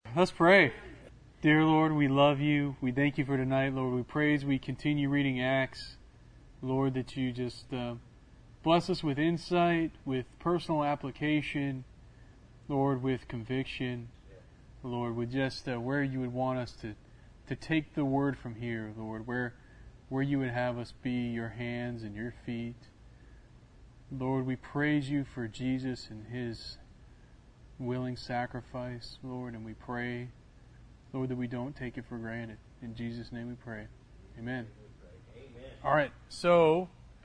Let's pray. Dear Lord, we love you. We thank you for tonight, Lord. We praise. We continue reading Acts. Lord, that you just bless us with insight, with personal application, Lord, with conviction. Lord, with just where you would want us to take the word from here, Lord, where you would have us be your hands and your feet. Lord, we praise you for Jesus and his willing sacrifice, Lord, and we pray, Lord, that we don't take it for granted. In Jesus' name we pray. Amen. All right, so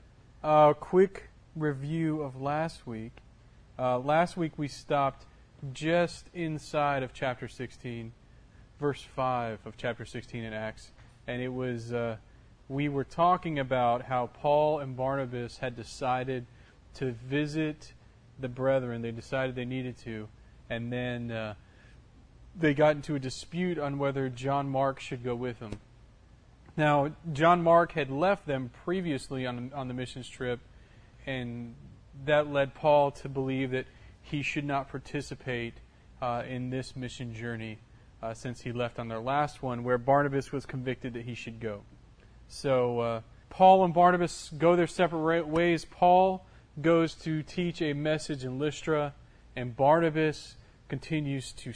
quick review of last week. Last week we stopped just inside of chapter 16, verse 5 of chapter 16 in Acts, and it was we were talking about how Paul and Barnabas had decided to visit the brethren. They decided they needed to, and then they got into a dispute on whether John Mark should go with them. Now, John Mark had left them previously on the missions trip, and that led Paul to believe that he should not participate in this mission journey since he left on their last one, where Barnabas was convicted that he should go. So Paul and Barnabas go their separate ways. Paul goes to teach a message in Lystra, and Barnabas continues to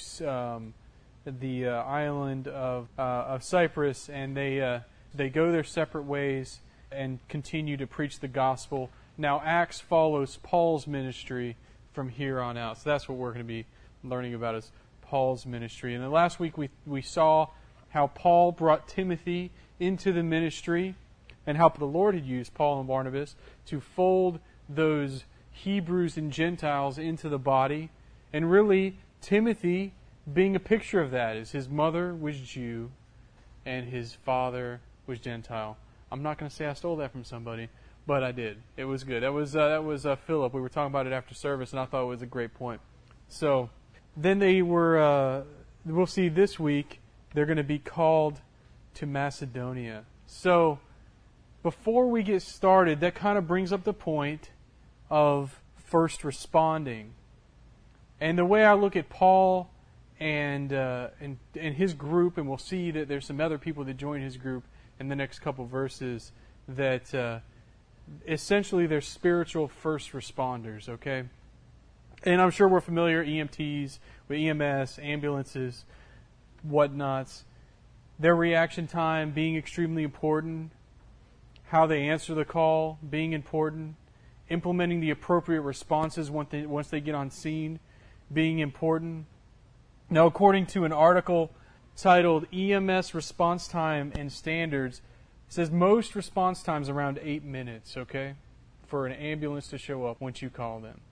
the island of Cyprus, and they go their separate ways and continue to preach the gospel. Now Acts follows Paul's ministry from here on out. So that's what we're going to be learning about, is Paul's ministry. And then last week we saw how Paul brought Timothy into the ministry and how the Lord had used Paul and Barnabas to fold those Hebrews and Gentiles into the body. And really, Timothy being a picture of that, is his mother was Jew and his father was Gentile. I'm not going to say I stole that from somebody, but I did. It was good. That was Philip. We were talking about it after service, and I thought it was a great point. So then they were, we'll see this week, they're going to be called to Macedonia. So before we get started, that kind of brings up the point of first responding. And the way I look at Paul and his group, and we'll see that there's some other people that join his group in the next couple verses, that essentially they're spiritual first responders, okay? And I'm sure we're familiar, EMTs, with EMS, ambulances, whatnots. Their reaction time being extremely important, how they answer the call being important, implementing the appropriate responses once they get on scene being important. Now, according to an article titled EMS Response Time and Standards, it says most response times around 8 minutes, okay, for an ambulance to show up once you call them.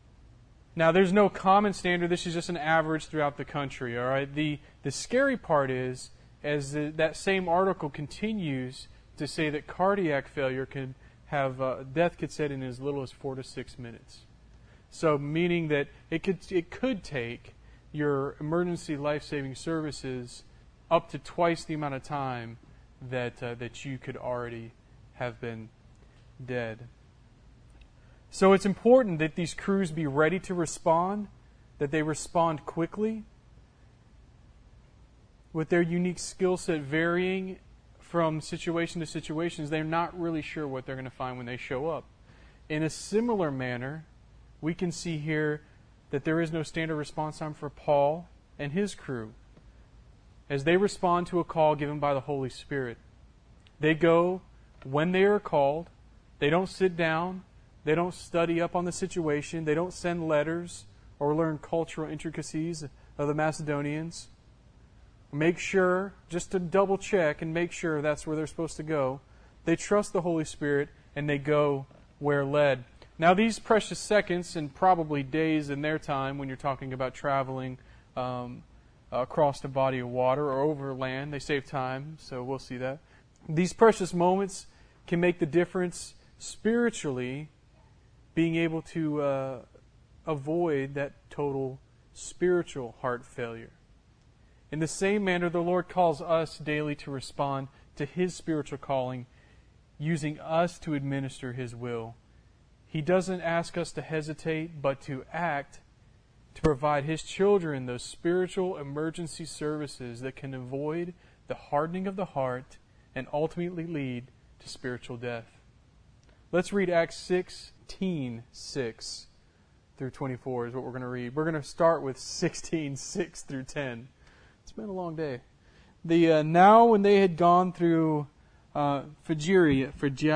Now, there's no common standard. This is just an average throughout the country, all right? The scary part is, as that same article continues to say that cardiac failure can have death could set in as little as 4 to 6 minutes. So, meaning that it could take your emergency life-saving services up to twice the amount of time that you could already have been dead. So it's important that these crews be ready to respond, that they respond quickly, with their unique skill set varying from situation to situation. They're not really sure what they're going to find when they show up. In a similar manner, we can see here that there is no standard response time for Paul and his crew as they respond to a call given by the Holy Spirit. They go when they are called. They don't sit down. They don't study up on the situation. They don't send letters or learn cultural intricacies of the Macedonians. Make sure, just to double check and make sure that's where they're supposed to go. They trust the Holy Spirit and they go where led. Now, these precious seconds and probably days in their time, when you're talking about traveling across a body of water or over land, they save time, so we'll see that. These precious moments can make the difference spiritually, being able to avoid that total spiritual heart failure. In the same manner, the Lord calls us daily to respond to His spiritual calling, using us to administer His will. He doesn't ask us to hesitate, but to act to provide His children those spiritual emergency services that can avoid the hardening of the heart and ultimately lead to spiritual death. Let's read Acts 16:6 through 24 is what we're going to read. We're going to start with 16:6 through 10. It's been a long day. Now when they had gone through Phrygia,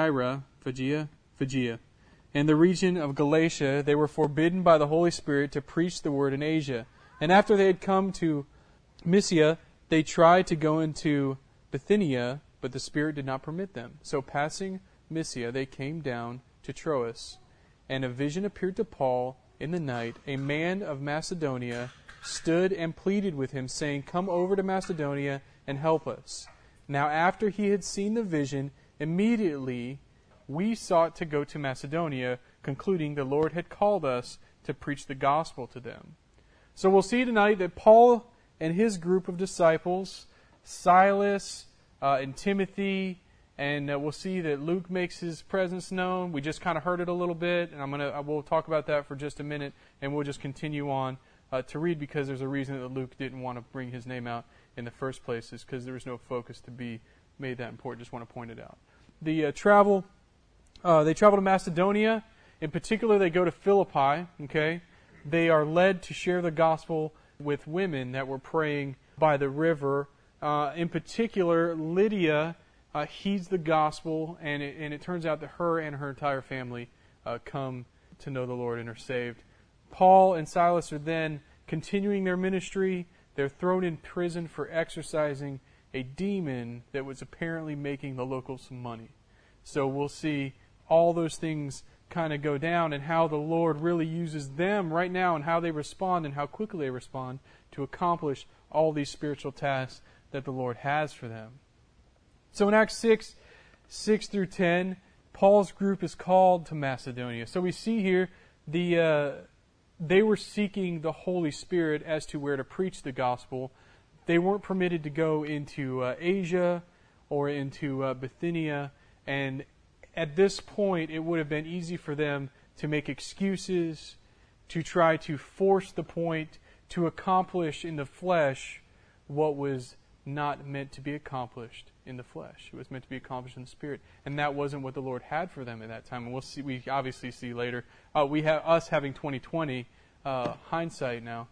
and the region of Galatia, they were forbidden by the Holy Spirit to preach the word in Asia. And after they had come to Mysia, they tried to go into Bithynia, but the Spirit did not permit them. So passing Mysia, they came down to Troas. And a vision appeared to Paul in the night. A man of Macedonia stood and pleaded with him, saying, "Come over to Macedonia and help us." Now after he had seen the vision, immediately we sought to go to Macedonia, concluding the Lord had called us to preach the gospel to them. So we'll see tonight that Paul and his group of disciples, Silas and Timothy, and we'll see that Luke makes his presence known. We just kind of heard it a little bit, and we'll talk about that for just a minute, and we'll just continue on to read, because there's a reason that Luke didn't want to bring his name out in the first place, is because there was no focus to be made that important. Just want to point it out. They travel to Macedonia. In particular, they go to Philippi. Okay, they are led to share the gospel with women that were praying by the river. In particular, Lydia heeds the gospel, and it turns out that her and her entire family come to know the Lord and are saved. Paul and Silas are then continuing their ministry. They're thrown in prison for exorcising a demon that was apparently making the locals some money. So we'll see all those things kind of go down, and how the Lord really uses them right now, and how they respond and how quickly they respond to accomplish all these spiritual tasks that the Lord has for them. So in Acts 6 through 10, Paul's group is called to Macedonia. So we see here they were seeking the Holy Spirit as to where to preach the gospel. They weren't permitted to go into Asia or into Bithynia, and at this point it would have been easy for them to make excuses, to try to force the point, to accomplish in the flesh what was not meant to be accomplished in the flesh. It was meant to be accomplished in the Spirit. And that wasn't what the Lord had for them at that time. And we obviously see later. We have us having 20/20 hindsight now.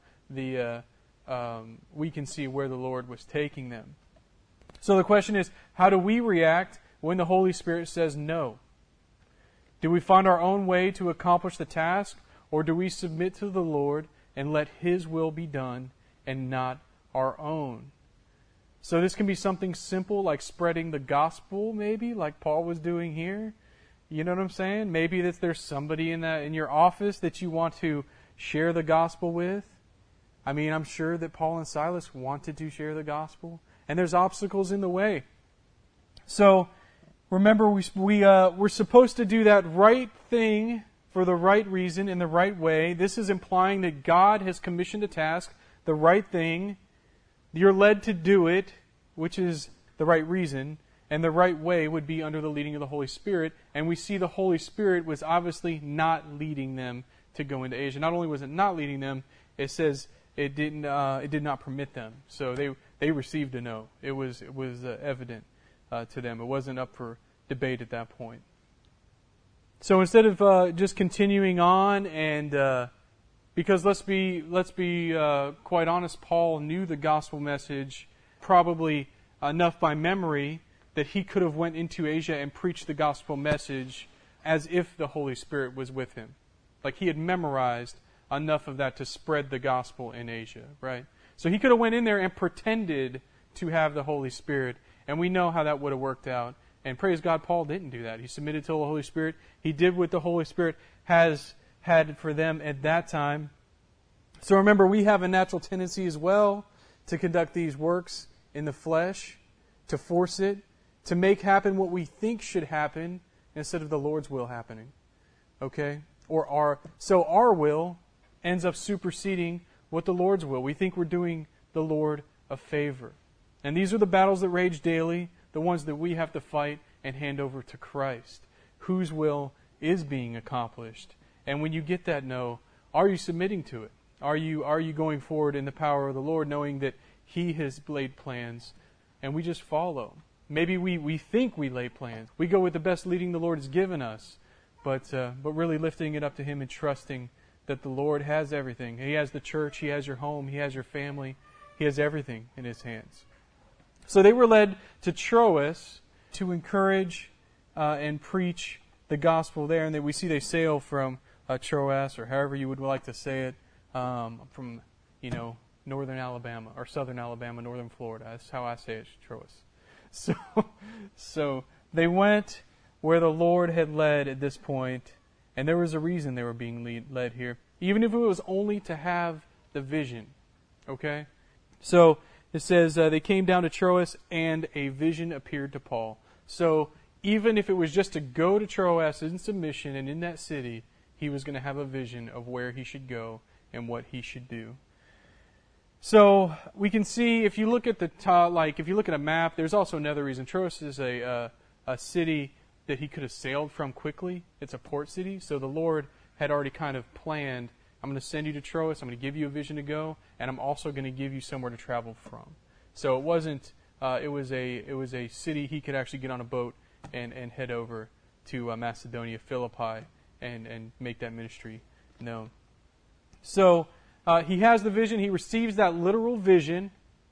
We can see where the Lord was taking them. So the question is, how do we react when the Holy Spirit says no? Do we find our own way to accomplish the task, or do we submit to the Lord and let His will be done and not our own? So this can be something simple like spreading the gospel, maybe, like Paul was doing here. You know what I'm saying? Maybe that there's somebody in your office that you want to share the gospel with. I mean, I'm sure that Paul and Silas wanted to share the gospel, and there's obstacles in the way. So remember, we're supposed to do that right thing for the right reason in the right way. This is implying that God has commissioned a task, the right thing. You're led to do it, which is the right reason, and the right way would be under the leading of the Holy Spirit. And we see the Holy Spirit was obviously not leading them to go into Asia. Not only was it not leading them, it says it did not permit them. So they received a no. It was evident to them. It wasn't up for debate at that point. So instead of just continuing on and because let's be quite honest, Paul knew the gospel message probably enough by memory that he could have went into Asia and preached the gospel message as if the Holy Spirit was with him. Like he had memorized enough of that to spread the gospel in Asia, right? So he could have went in there and pretended to have the Holy Spirit, and we know how that would have worked out. And praise God, Paul didn't do that. He submitted to the Holy Spirit. He did what the Holy Spirit had for them at that time. So remember, we have a natural tendency as well to conduct these works in the flesh, to force it, to make happen what we think should happen instead of the Lord's will happening. Okay? So our will ends up superseding what the Lord's will. We think we're doing the Lord a favor. And these are the battles that rage daily, the ones that we have to fight and hand over to Christ, whose will is being accomplished. And when you get that no, are you submitting to it? Are you going forward in the power of the Lord, knowing that He has laid plans, and we just follow? Maybe we think we lay plans. We go with the best leading the Lord has given us, but really lifting it up to Him and trusting that the Lord has everything. He has the church. He has your home. He has your family. He has everything in His hands. So they were led to Troas to encourage and preach the gospel there, and we see they sail from Troas, or however you would like to say it, from northern Alabama or southern Alabama, northern Florida. That's how I say it, Troas. So they went where the Lord had led at this point, and there was a reason they were being led here, even if it was only to have the vision. Okay? So it says they came down to Troas, and a vision appeared to Paul. So even if it was just to go to Troas in submission and in that city, he was going to have a vision of where he should go and what he should do. So we can see, if you look at if you look at a map, there's also another reason. Troas is a city that he could have sailed from quickly. It's a port city, so the Lord had already kind of planned, I'm going to send you to Troas, I'm going to give you a vision to go, and I'm also going to give you somewhere to travel from. So it wasn't, it was a city he could actually get on a boat and head over to Macedonia, Philippi, and make that ministry known. So he has the vision. He receives that literal vision.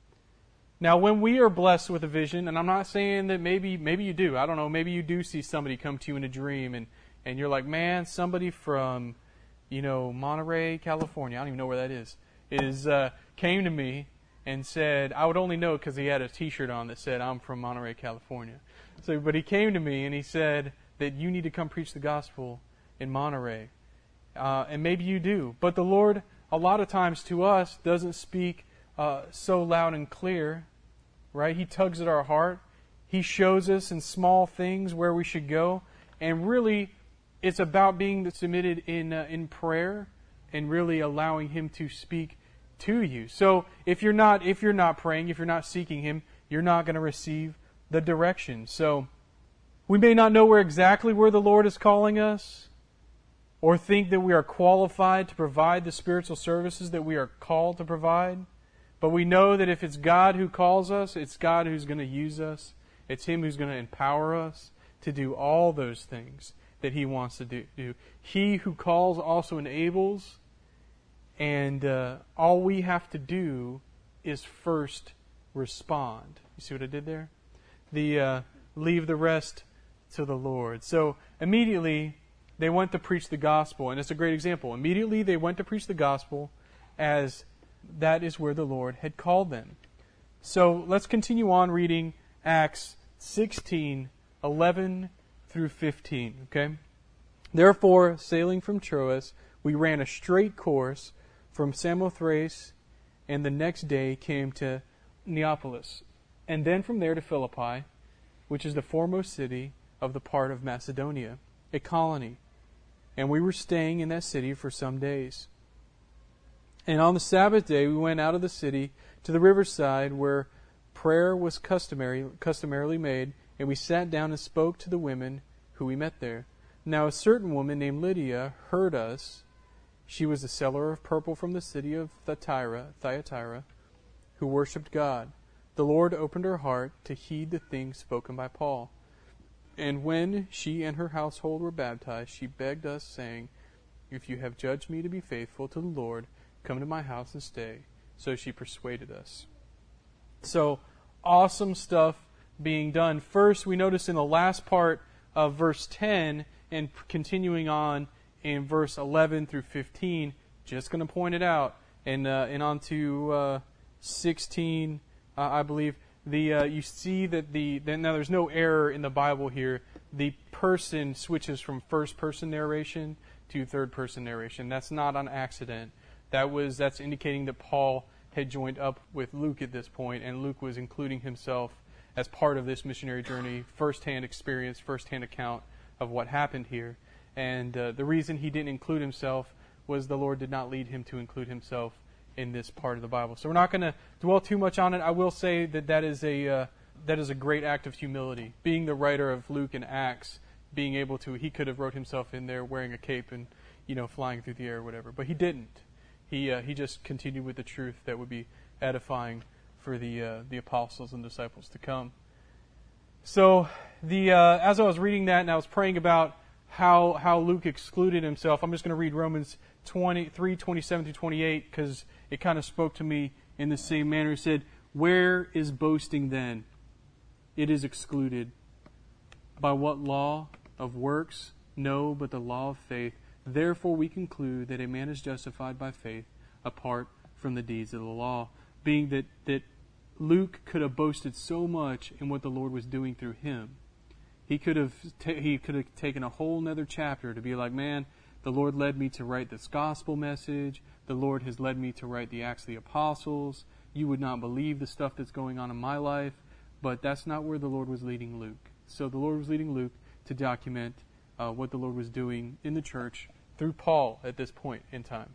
Now, when we are blessed with a vision, and I'm not saying that maybe you do. I don't know. Maybe you do see somebody come to you in a dream, and you're like, man, somebody from, Monterey, California, I don't even know where that is came to me and said, I would only know because he had a T-shirt on that said, I'm from Monterey, California. So, but he came to me and he said that you need to come preach the gospel in Monterey. And maybe you do. But the Lord, a lot of times to us, doesn't speak so loud and clear, right? He tugs at our heart. He shows us in small things where we should go. And really, it's about being submitted in prayer and really allowing Him to speak to you. So if you're not praying, if you're not seeking Him, you're not going to receive the direction. So we may not know exactly where the Lord is calling us, or think that we are qualified to provide the spiritual services that we are called to provide. But we know that if it's God who calls us, it's God who's going to use us. It's Him who's going to empower us to do all those things that He wants to do. He who calls also enables, and all we have to do is first respond. You see what I did there? Leave the rest to the Lord. So immediately they went to preach the gospel, and it's a great example. Immediately they went to preach the gospel, as that is where the Lord had called them. So let's continue on reading Acts 16:11 through 15. Okay? Therefore, sailing from Troas, we ran a straight course from Samothrace, and the next day came to Neapolis, and then from there to Philippi, which is the foremost city of the part of Macedonia, a colony. And we were staying in that city for some days. And on the Sabbath day we went out of the city to the riverside, where prayer was customarily made, and we sat down and spoke to the women who we met there. Now a certain woman named Lydia heard us. She was a seller of purple from the city of Thyatira, who worshipped God. The Lord opened her heart to heed the things spoken by Paul. And when she and her household were baptized, she begged us, saying, If you have judged me to be faithful to the Lord, come to my house and stay. So she persuaded us. So, awesome stuff being done. First, we notice in the last part of verse 10, and continuing on in verse 11 through 15, just going to point it out, and on to 16, I believe, you see that now there's no error in the Bible here. The person switches from first-person narration to third-person narration. That's not on accident. That's indicating that Paul had joined up with Luke at this point, and Luke was including himself as part of this missionary journey, first-hand experience, first-hand account of what happened here. And the reason he didn't include himself was the Lord did not lead him to include himself in this part of the Bible. So we're not going to dwell too much on it. I will say that is a great act of humility. Being the writer of Luke and Acts, being able to, he could have wrote himself in there wearing a cape and, flying through the air or whatever, but he didn't. He just continued with the truth that would be edifying for the apostles and disciples to come. So as I was reading that and I was praying about how Luke excluded himself, I'm just going to read Romans 3:27 through 28 because it kind of spoke to me in the same manner. It said, "Where is boasting then? It is excluded. By what law? Of works? No, but the law of faith. Therefore we conclude that a man is justified by faith apart from the deeds of the law." Being that Luke could have boasted so much in what the Lord was doing through him. He could have taken a whole nother chapter to be like, man, the Lord led me to write this gospel message. The Lord has led me to write the Acts of the Apostles. You would not believe the stuff that's going on in my life. But that's not where the Lord was leading Luke. So the Lord was leading Luke to document what the Lord was doing in the church through Paul at this point in time.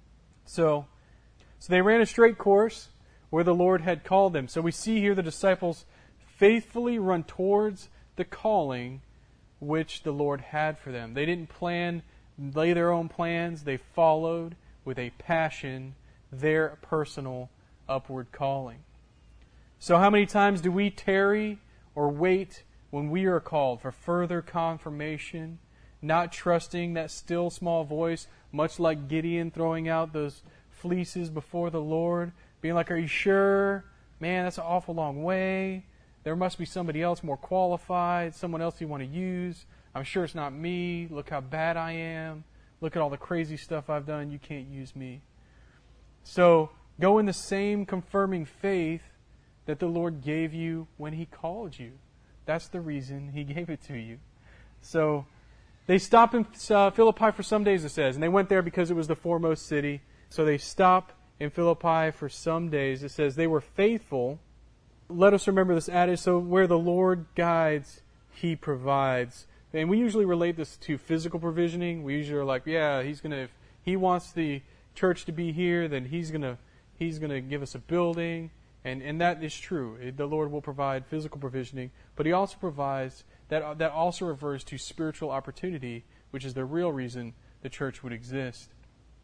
So they ran a straight course where the Lord had called them. So we see here the disciples faithfully run towards the calling which the Lord had for them. They didn't lay their own plans. They followed with a passion their personal upward calling. So how many times do we tarry or wait when we are called for further confirmation, not trusting that still small voice, much like Gideon throwing out those fleeces before the Lord, being like, are you sure? Man, that's an awful long way. There must be somebody else more qualified, someone else you want to use. I'm sure it's not me. Look how bad I am. Look at all the crazy stuff I've done. You can't use me. So go in the same confirming faith that the Lord gave you when He called you. That's the reason He gave it to you. So they stopped in Philippi for some days, it says, and they went there because it was the foremost city. So they stopped in Philippi for some days. It says they were faithful. Let us remember this adage, so where the Lord guides, He provides. And we usually relate this to physical provisioning. We usually are like, yeah, if He wants the church to be here, then He's gonna give us a building. And that is true. The Lord will provide physical provisioning, but He also provides, that also refers to spiritual opportunity, which is the real reason the church would exist.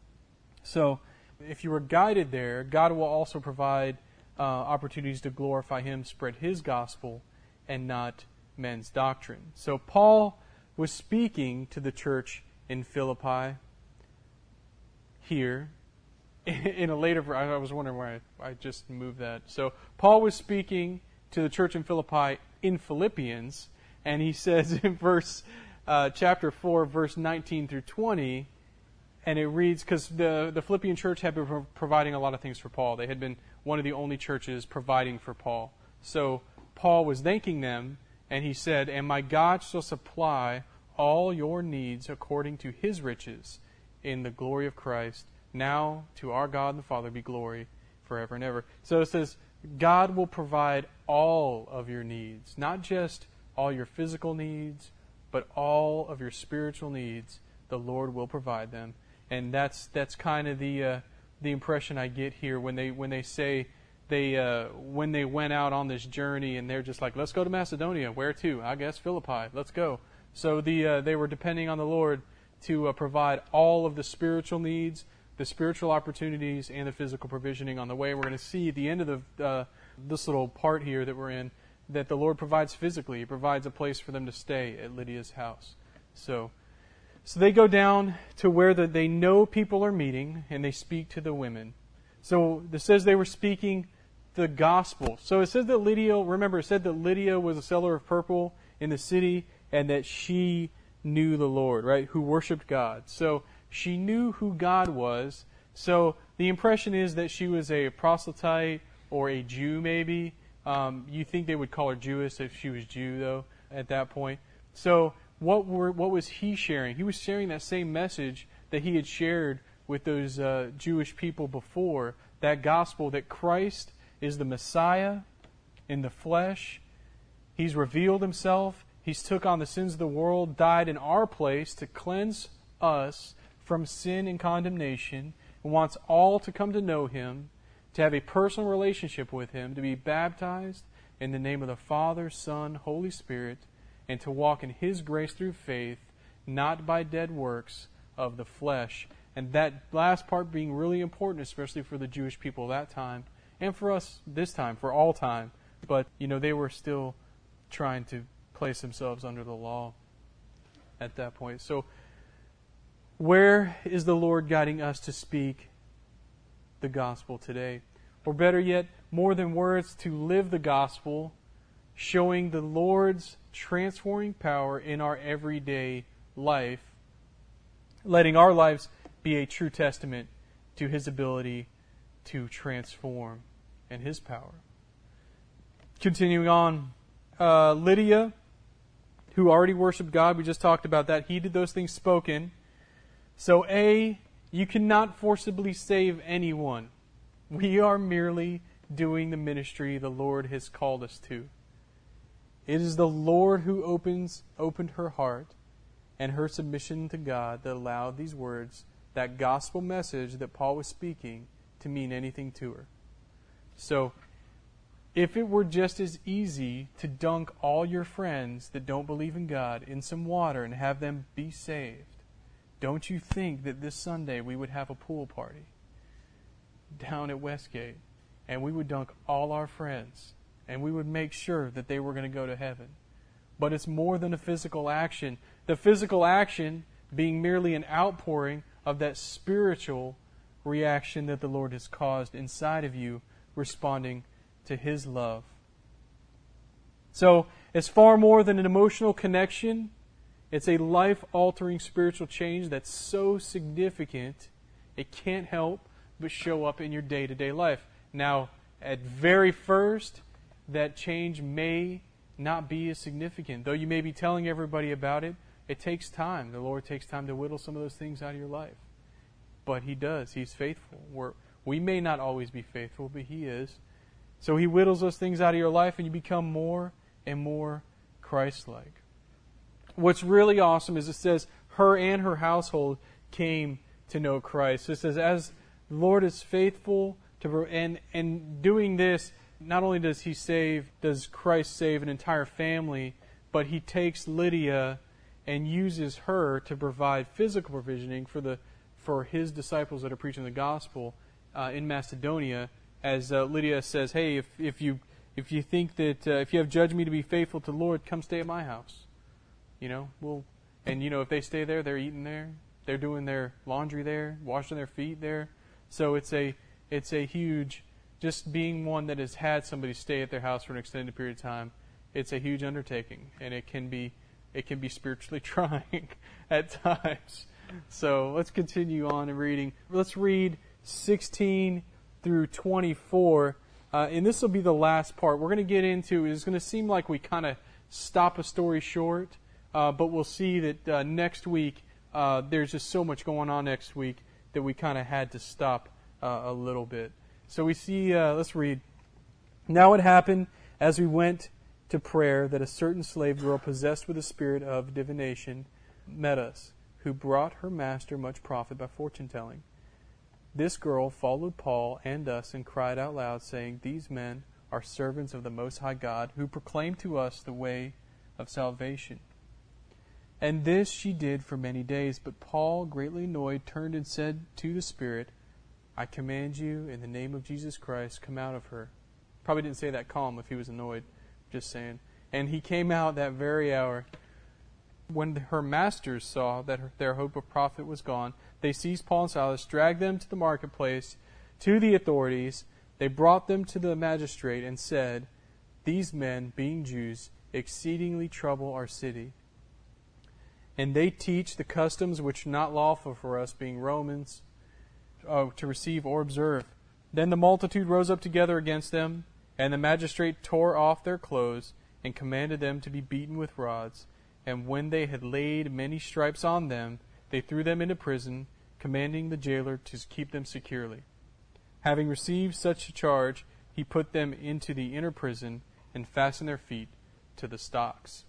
So, if you were guided there, God will also provide opportunities to glorify Him, spread His gospel, and not men's doctrine. So Paul was speaking to the church in Philippi here. In a later, I was wondering why I just moved that. So Paul was speaking to the church in Philippi in Philippians, and he says in chapter 4, verse 19 through 20, and it reads, because the Philippian church had been providing a lot of things for Paul. They had been one of the only churches providing for Paul. So Paul was thanking them, and he said, "And my God shall supply all your needs according to His riches in the glory of Christ. Now to our God and the Father be glory forever and ever." So it says, God will provide all of your needs, not just all your physical needs, but all of your spiritual needs. The Lord will provide them. And that's kind of the impression I get here when they say when they went out on this journey and they're just like, let's go to Macedonia. Where to? I guess Philippi. Let's go. So they were depending on the Lord to provide all of the spiritual needs, the spiritual opportunities, and the physical provisioning on the way. We're going to see at the end of this little part here that we're in that the Lord provides physically. He provides a place for them to stay at Lydia's house. So they go down to where they know people are meeting, and they speak to the women. So it says they were speaking the gospel. So it says that Lydia was a seller of purple in the city, and that she knew the Lord, right? Who worshipped God. So she knew who God was. So the impression is that she was a proselyte or a Jew, maybe. You think they would call her Jewish if she was Jew, though, at that point. So what was he sharing? He was sharing that same message that he had shared with those Jewish people before, that gospel that Christ is the Messiah in the flesh. He's revealed Himself. He's took on the sins of the world, died in our place to cleanse us from sin and condemnation, and wants all to come to know Him, to have a personal relationship with Him, to be baptized in the name of the Father, Son, Holy Spirit, and to walk in His grace through faith, not by dead works of the flesh. And that last part being really important, especially for the Jewish people of that time, and for us this time, for all time. But, they were still trying to place themselves under the law at that point. So, where is the Lord guiding us to speak the gospel today? Or better yet, more than words, to live the gospel, showing the Lord's transforming power in our everyday life, letting our lives be a true testament to His ability to transform and His power. Continuing on, Lydia, who already worshiped God, we just talked about that, heeded those things spoken. So you cannot forcibly save anyone. We are merely doing the ministry the Lord has called us to. It is the Lord who opened her heart and her submission to God that allowed these words, that gospel message that Paul was speaking, to mean anything to her. So, if it were just as easy to dunk all your friends that don't believe in God in some water and have them be saved, don't you think that this Sunday we would have a pool party down at Westgate, and we would dunk all our friends, and we would make sure that they were going to go to heaven? But it's more than a physical action. The physical action being merely an outpouring of that spiritual reaction that the Lord has caused inside of you, responding to His love. So, it's far more than an emotional connection. It's a life-altering spiritual change that's so significant, it can't help but show up in your day-to-day life. Now, at very first, that change may not be as significant. Though you may be telling everybody about it, it takes time. The Lord takes time to whittle some of those things out of your life. But He does. He's faithful. We may not always be faithful, but He is. So He whittles those things out of your life, and you become more and more Christ-like. What's really awesome is it says, her and her household came to know Christ. It says, as the Lord is faithful and doing this, not only does Christ save an entire family, but He takes Lydia and uses her to provide physical provisioning for His disciples that are preaching the gospel in Macedonia. As Lydia says, hey, if you think that if you have judged me to be faithful to the Lord, come stay at my house. If they stay there, they're eating there, they're doing their laundry there, washing their feet there. So it's a huge, just being one that has had somebody stay at their house for an extended period of time, it's a huge undertaking, and it can be spiritually trying at times. So let's continue on in reading. Let's read 16 through 24, and this will be the last part. We're going to get into, it's going to seem like we kind of stop a story short, but we'll see that next week, there's just so much going on next week that we kind of had to stop a little bit. So we see, let's read. Now it happened, as we went to prayer, that a certain slave girl possessed with a spirit of divination met us, who brought her master much profit by fortune-telling. This girl followed Paul and us and cried out loud, saying, these men are servants of the Most High God, who proclaim to us the way of salvation. And this she did for many days. But Paul, greatly annoyed, turned and said to the spirit, I command you, in the name of Jesus Christ, come out of her. Probably didn't say that calm if he was annoyed, just saying. And he came out that very hour. When her masters saw that their hope of profit was gone, they seized Paul and Silas, dragged them to the marketplace, to the authorities. They brought them to the magistrate and said, these men, being Jews, exceedingly trouble our city. And they teach the customs which are not lawful for us, being Romans, to receive or observe. Then the multitude rose up together against them, and the magistrate tore off their clothes, and commanded them to be beaten with rods. And when they had laid many stripes on them, they threw them into prison, commanding the jailer to keep them securely. Having received such a charge, he put them into the inner prison, and fastened their feet to the stocks.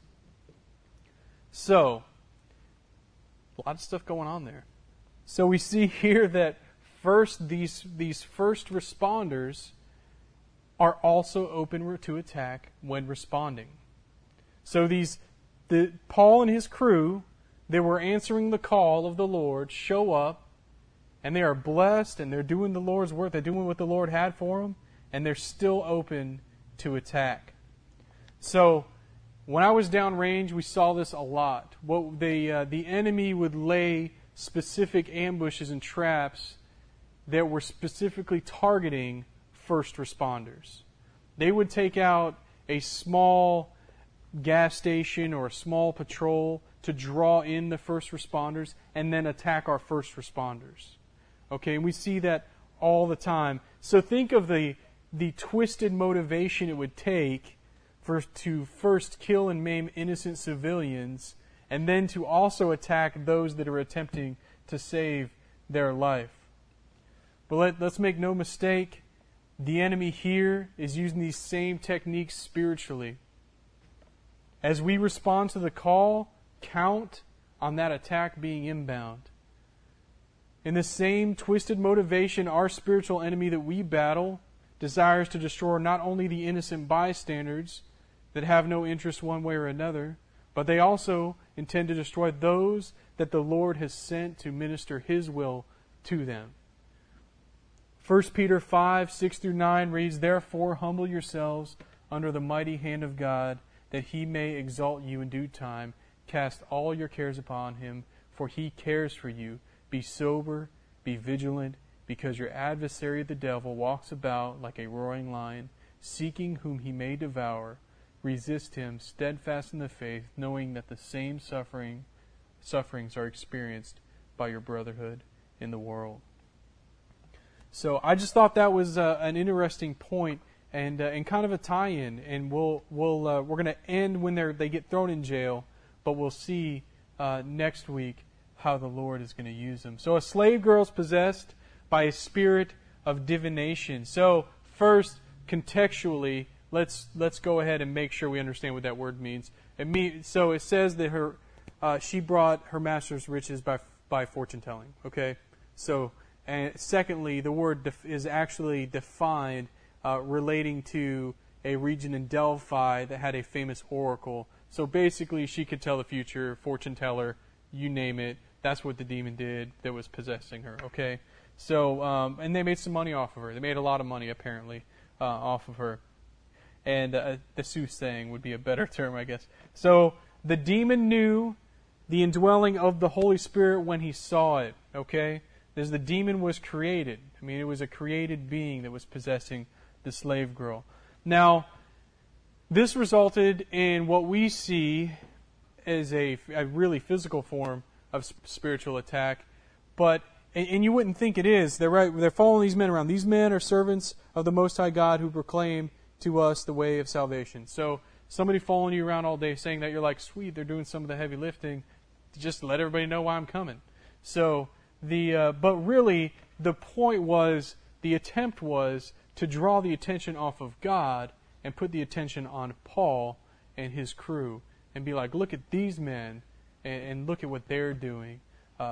So, a lot of stuff going on there. So we see here that first these first responders are also open to attack when responding. So Paul and his crew, they were answering the call of the Lord, show up and they are blessed, and they're doing the Lord's work, they're doing what the Lord had for them, and they're still open to attack. So, when I was downrange, we saw this a lot. The enemy would lay specific ambushes and traps that were specifically targeting first responders. They would take out a small gas station or a small patrol to draw in the first responders and then attack our first responders. Okay, and we see that all the time. So think of the twisted motivation it would take to first kill and maim innocent civilians, and then to also attack those that are attempting to save their life. But let's make no mistake, the enemy here is using these same techniques spiritually. As we respond to the call, count on that attack being inbound. In the same twisted motivation, our spiritual enemy that we battle desires to destroy not only the innocent bystanders that have no interest one way or another, but they also intend to destroy those that the Lord has sent to minister His will to them. 1 Peter 5, 6 through 9 reads, "Therefore humble yourselves under the mighty hand of God, that He may exalt you in due time. Cast all your cares upon Him, for He cares for you. Be sober, be vigilant, because your adversary the devil walks about like a roaring lion, seeking whom he may devour. Resist him, steadfast in the faith, knowing that the same sufferings are experienced by your brotherhood in the world." So I just thought that was an interesting point and kind of a tie-in. And we're going to end when they get thrown in jail, but we'll see next week how the Lord is going to use them. So a slave girl is possessed by a spirit of divination. So first, contextually, let's go ahead and make sure we understand what that word means. So it says that she brought her master's riches by fortune telling. Okay, so and secondly, the word is actually defined relating to a region in Delphi that had a famous oracle. So basically, she could tell the future, fortune teller, you name it. That's what the demon did that was possessing her. Okay, so and they made some money off of her. They made a lot of money apparently off of her. And the soothsaying would be a better term, I guess. So the demon knew the indwelling of the Holy Spirit when he saw it. Okay, as the demon was created. I mean, it was a created being that was possessing the slave girl. Now, this resulted in what we see as a really physical form of spiritual attack, and you wouldn't think it is. They're following these men around. These men are servants of the Most High God who proclaim to us the way of salvation. So somebody following you around all day saying that, you're like, sweet, they're doing some of the heavy lifting. Just let everybody know why I'm coming. So but really the point was, the attempt was to draw the attention off of God and put the attention on Paul and his crew and be like, look at these men and look at what they're doing.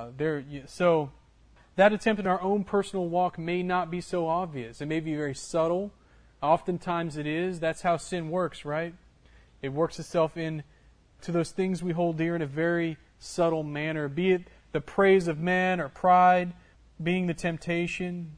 So that attempt in our own personal walk may not be so obvious. It may be very subtle. Oftentimes it is. That's how sin works, right? It works itself in to those things we hold dear in a very subtle manner, be it the praise of men or pride being the temptation,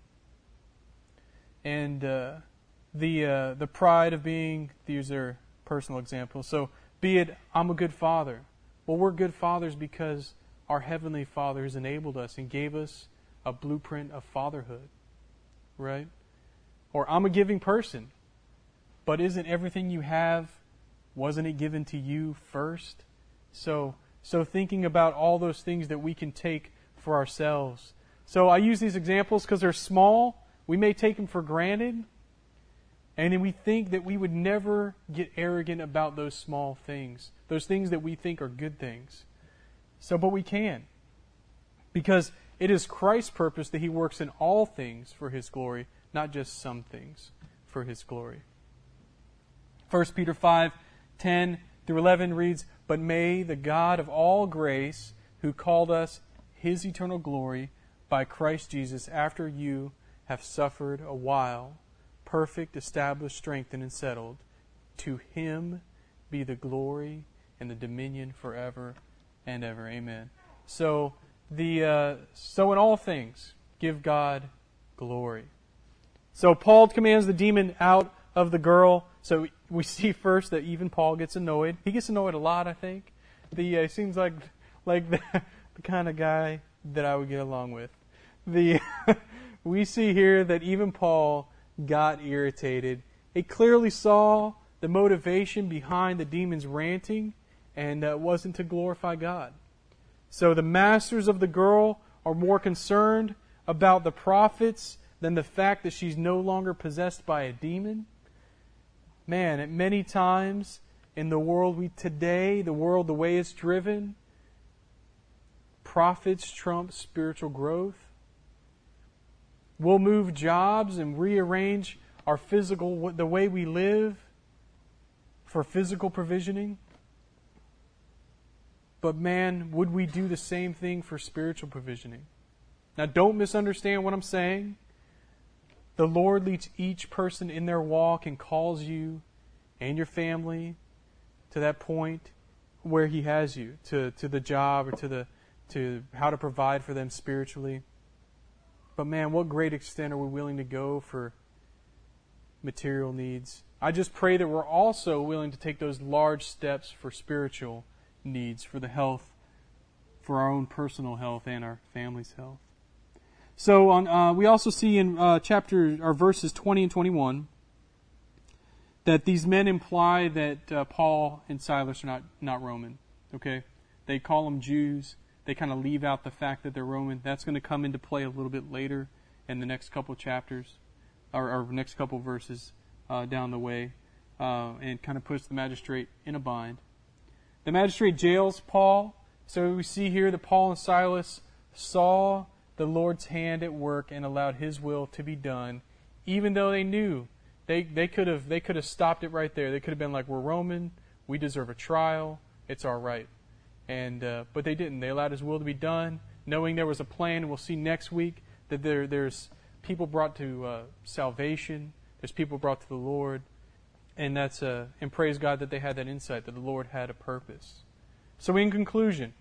and the pride of being, these are personal examples. So be it, I'm a good father. Well, we're good fathers because our Heavenly Father has enabled us and gave us a blueprint of fatherhood, right? Or I'm a giving person, but isn't everything you have, wasn't it given to you first? So thinking about all those things that we can take for ourselves. So I use these examples because they're small. We may take them for granted. And then we think that we would never get arrogant about those small things. Those things that we think are good things. But we can. Because it is Christ's purpose that He works in all things for His glory, not just some things for His glory. 1 Peter 5:10 through 11 reads, "But may the God of all grace, who called us His eternal glory by Christ Jesus, after you have suffered a while, perfect, established, strengthened, and settled, to Him be the glory and the dominion forever and ever." Amen. So in all things, give God glory. So Paul commands the demon out of the girl. So we see first that even Paul gets annoyed. He gets annoyed a lot, I think. He seems like the kind of guy that I would get along with. We see here that even Paul got irritated. He clearly saw the motivation behind the demon's ranting, and it wasn't to glorify God. So the masters of the girl are more concerned about the prophets than the fact that she's no longer possessed by a demon. Man, at many times in the world today, the world the way it's driven, profits trump spiritual growth. We'll move jobs and rearrange our the way we live for physical provisioning. But man, would we do the same thing for spiritual provisioning? Now, don't misunderstand what I'm saying. The Lord leads each person in their walk and calls you and your family to that point where He has you, to the job or to how to provide for them spiritually. But man, what great extent are we willing to go for material needs? I just pray that we're also willing to take those large steps for spiritual needs, for the health, for our own personal health and our family's health. So we also see in verses 20 and 21 that these men imply that Paul and Silas are not Roman. Okay, they call them Jews. They kind of leave out the fact that they're Roman. That's going to come into play a little bit later in the next couple of chapters, or next couple of verses down the way, and kind of puts the magistrate in a bind. The magistrate jails Paul. So we see here that Paul and Silas saw the Lord's hand at work and allowed His will to be done, even though they knew they could have stopped it right there. They could have been like, "We're Roman. We deserve a trial. It's our right." But they didn't. They allowed His will to be done, knowing there was a plan. We'll see next week that there's people brought to salvation. There's people brought to the Lord. And and praise God that they had that insight, that the Lord had a purpose. So in conclusion,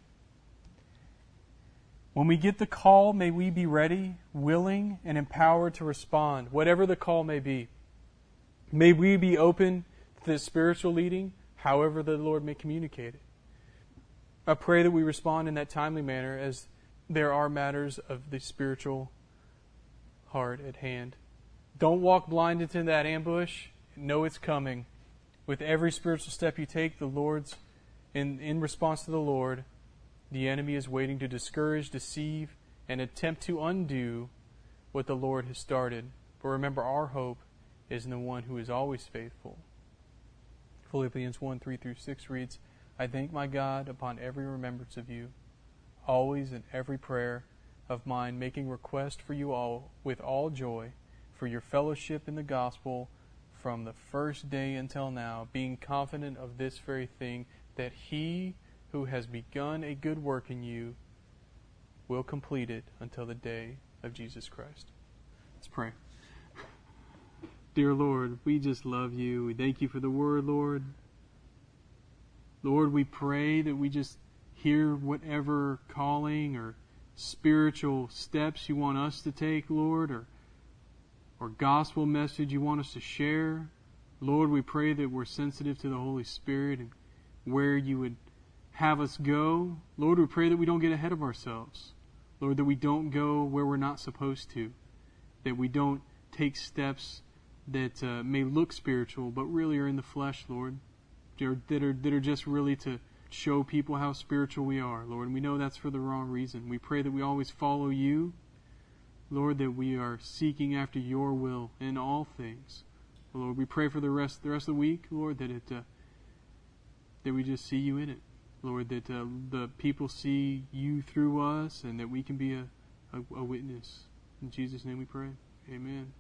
when we get the call, may we be ready, willing, and empowered to respond, whatever the call may be. May we be open to the spiritual leading, however the Lord may communicate it. I pray that we respond in that timely manner, as there are matters of the spiritual heart at hand. Don't walk blind into that ambush. Know it's coming. With every spiritual step you take, the Lord's in response to the Lord, the enemy is waiting to discourage, deceive, and attempt to undo what the Lord has started. But remember, our hope is in the one who is always faithful. Philippians 1:3-6 reads, "I thank my God upon every remembrance of you, always in every prayer of mine, making request for you all with all joy, for your fellowship in the gospel from the first day until now, being confident of this very thing, that He who has begun a good work in you will complete it until the day of Jesus Christ." Let's pray. Dear Lord, we just love you. We thank you for the word, Lord. Lord, we pray that we just hear whatever calling or spiritual steps you want us to take, Lord, or gospel message you want us to share. Lord, we pray that we're sensitive to the Holy Spirit and where you would have us go. Lord, we pray that we don't get ahead of ourselves. Lord, that we don't go where we're not supposed to. That we don't take steps that may look spiritual, but really are in the flesh, Lord. That are just really to show people how spiritual we are, Lord. And we know that's for the wrong reason. We pray that we always follow you, Lord, that we are seeking after your will in all things. Lord, we pray for the rest of the week, Lord, that we just see you in it. Lord, that the people see you through us and that we can be a witness. In Jesus' name we pray. Amen.